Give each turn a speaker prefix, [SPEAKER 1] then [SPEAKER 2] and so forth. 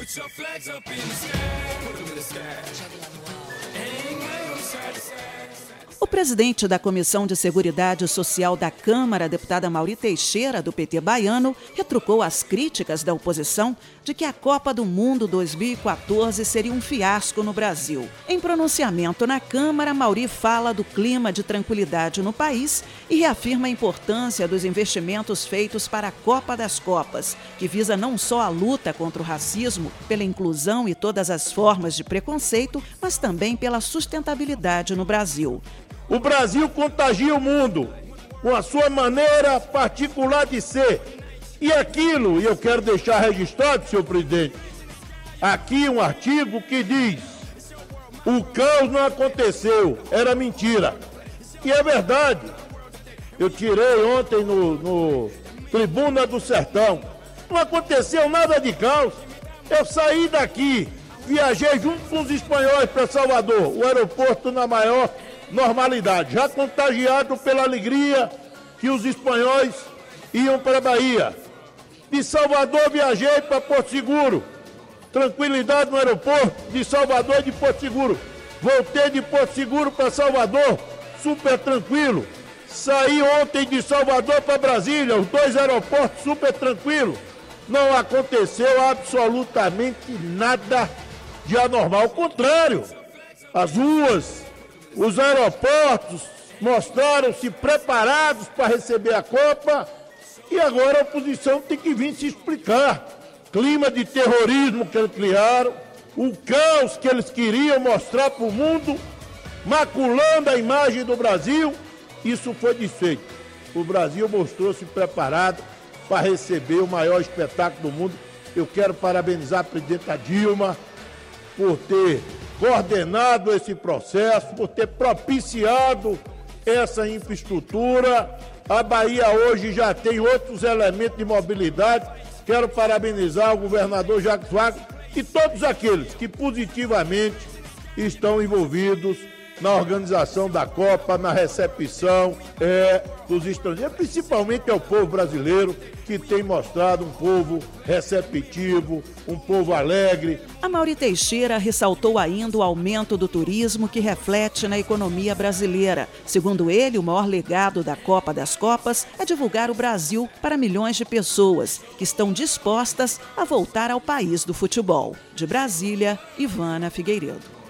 [SPEAKER 1] Put your flags up in the sky. Put them in the sky. And wave 'em side to side.
[SPEAKER 2] O presidente da Comissão de Seguridade Social da Câmara, a deputada Mauri Teixeira, do PT baiano, retrucou as críticas da oposição de que a Copa do Mundo 2014 seria um fiasco no Brasil. Em pronunciamento na Câmara, Mauri fala do clima de tranquilidade no país e reafirma a importância dos investimentos feitos para a Copa das Copas, que visa não só a luta contra o racismo, pela inclusão e todas as formas de preconceito, mas também pela sustentabilidade no Brasil.
[SPEAKER 3] O Brasil contagia o mundo com a sua maneira particular de ser. E aquilo, e eu quero deixar registrado, senhor presidente, aqui um artigo que diz: o caos não aconteceu, era mentira. E é verdade. Eu tirei ontem no Tribuna do Sertão. Não aconteceu nada de caos. Eu saí daqui, viajei junto com os espanhóis para Salvador, o aeroporto na maior normalidade, já contagiado pela alegria que os espanhóis iam para a Bahia. De Salvador viajei para Porto Seguro, tranquilidade no aeroporto de Salvador e de Porto Seguro. Voltei de Porto Seguro para Salvador, super tranquilo. Saí ontem de Salvador para Brasília, os dois aeroportos super tranquilos. Não aconteceu absolutamente nada de anormal, ao contrário, as ruas, os aeroportos mostraram-se preparados para receber a Copa e agora a oposição tem que vir se explicar. Clima de terrorismo que eles criaram, o caos que eles queriam mostrar para o mundo, maculando a imagem do Brasil, isso foi desfeito. O Brasil mostrou-se preparado para receber o maior espetáculo do mundo. Eu quero parabenizar a presidenta Dilma por ter coordenado esse processo, por ter propiciado essa infraestrutura. A Bahia hoje já tem outros elementos de mobilidade. Quero parabenizar o governador Jacques Wagner e todos aqueles que positivamente estão envolvidos na organização da Copa, na recepção dos estrangeiros, principalmente ao povo brasileiro, que tem mostrado um povo receptivo, um povo alegre.
[SPEAKER 2] A Mauri Teixeira ressaltou ainda o aumento do turismo que reflete na economia brasileira. Segundo ele, o maior legado da Copa das Copas é divulgar o Brasil para milhões de pessoas que estão dispostas a voltar ao país do futebol. De Brasília, Ivana Figueiredo.